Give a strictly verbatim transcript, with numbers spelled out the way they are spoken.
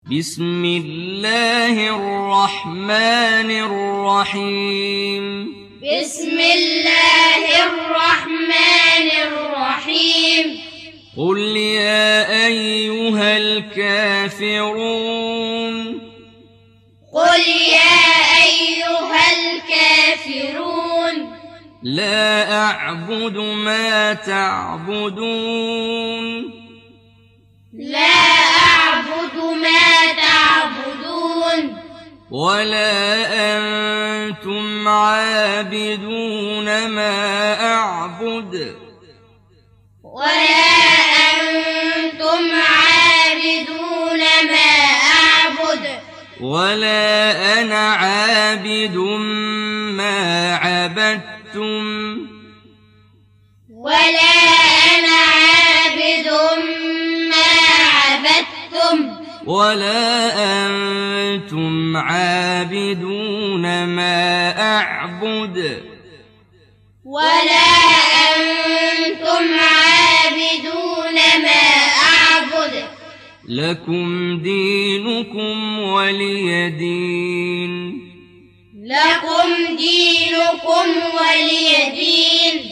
بسم الله الرحمن الرحيم بسم الله الرحمن الرحيم قل يا أيها الكافرون قل يا أيها الكافرون لا أعبد ما تعبدون لا أعبد ما تعبدون ولا أنتم عابدون ما أعبد ولا أنتم عابدون ما أعبد ولا أنا عابد ما عبدتم ولا أنا عابد ما عبدتم ولا أنتم عابدون ما أعبد ولا أنتم عابدون ما أعبد لكم دينكم ولي دين لكم دينكم ولي دين